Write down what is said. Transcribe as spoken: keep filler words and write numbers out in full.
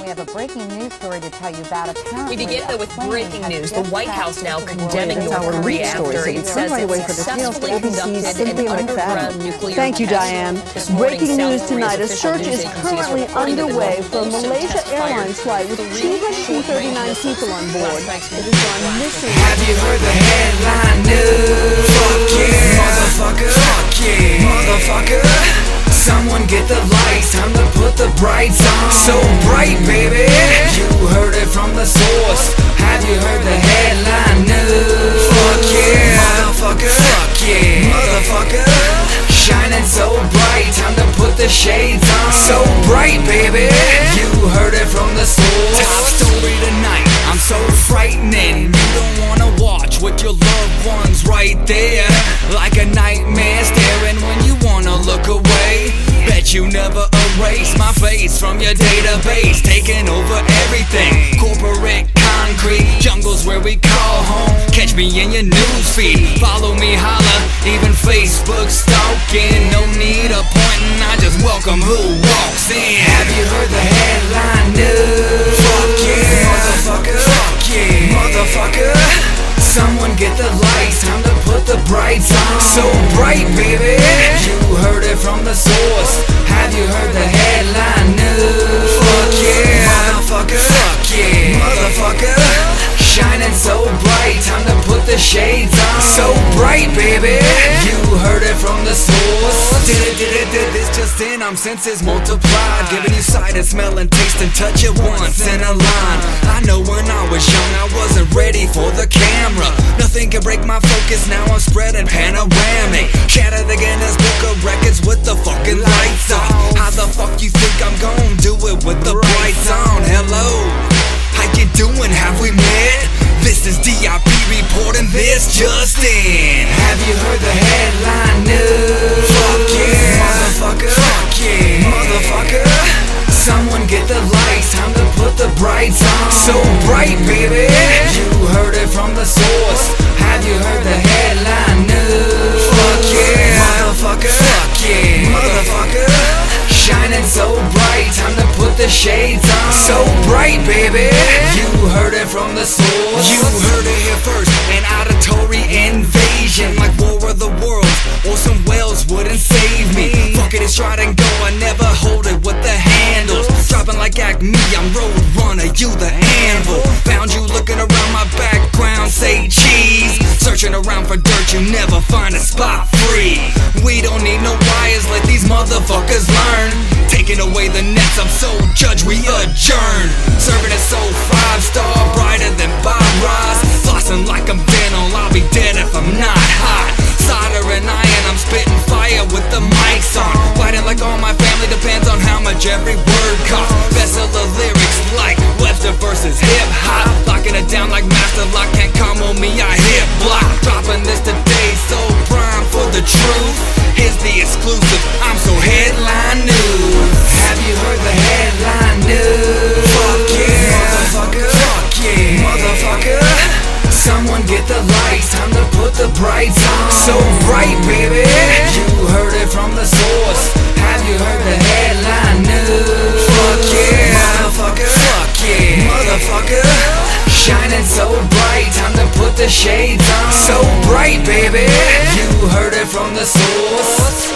We have a breaking news story to tell you about. Apparently, we begin though with breaking news. The White House now condemning North Korea after it says it successfully conducted an underground nuclear Thank you, Diane. Breaking news tonight. A search is currently underway for a Malaysia Airlines flight with two hundred thirty-nine people on board. It has gone missing. Have you heard the headline news? Fuck yeah, motherfucker. Fuck yeah, motherfucker. Someone get the lights, time to put the brights on. So bright, baby. You heard it from the source. Have you heard the headline news? Fuck yeah, motherfucker. Fuck yeah, motherfucker. Shining so bright, time to put the shades on. So bright, baby. You heard it from the source. Top story tonight, I'm so frightening. You don't wanna watch with your loved ones right there, like a nightmare staring when you wanna look away. Bet you never erase my face from your database, taking over everything. Corporate concrete, jungles where we call home. Catch me in your newsfeed, follow me, holla, even Facebook stalking. No need of pointing, I just welcome who walks in. Have you heard the headline news? Fuck yeah, motherfucker. Fuck yeah, motherfucker. Someone get the lights, time to put the brights on. So bright, baby. You heard it from the source. Have you heard the headline news? Fuck yeah, motherfucker. Fuck yeah, motherfucker. Shining so bright, time to put the shades on. So bright, baby. You heard it from the source. Did it, did it, did this just in? I'm senses multiplied, giving you sight and smell and taste and touch it once in a line. I know when I was young, I wasn't ready for the camera. Nothing can break my focus, now I'm spreading panoramic. Shatter the Guinness Book of Records with the fucking lights on. How the fuck you think I'm gon' do it with the brights on? Hello, how you doing? Have we met? This is D I P reporting this just in. Have you heard the headline news? Fuck yeah, motherfucker. Fuck yeah, motherfucker. Someone get the lights, time to put the brights on. So bright, baby. You heard it from the source. Have you heard the headline news? Fuck yeah, motherfucker. Fuck yeah, motherfucker. Shining so bright, time to put the shades on. So bright, baby. You heard it from the source. You heard it here first. An auditory invasion, like War of the Worlds. Orson Welles wouldn't save me. Fuck it, it's try and go. I never hold it with the handles. Dropping like Acme, I'm road runner, you the anvil. Found you looking around my background, say cheese. Searching around for dirt, you never find a spot free. We don't need no wires, let these motherfuckers learn. Taking away the nets, I'm so judge, we adjourn. Serving it so five star, brighter than Bob Ross. Flossing like I'm dental, I'll be dead if I'm not hot. Solder and iron, I'm spitting fire with the mics on. Fighting like all my family depends on how much every word costs. Best of the lyrics like Webster versus hip hop. Locking it down like Master Lock, can't come on me, I hit block. Dropping this today, so prime for the truth. Here's the exclusive, I'm so headline news. Have you heard the headline news? Fuck yeah, motherfucker. Fuck yeah, motherfucker. Someone get the lights, time to put the brights on. So bright, baby. You heard it from the source. Have you heard the headline news? Fuck yeah, motherfucker. Fuck yeah, motherfucker. Shining so bright, time to put the shades on. So bright, baby. You heard it from the source.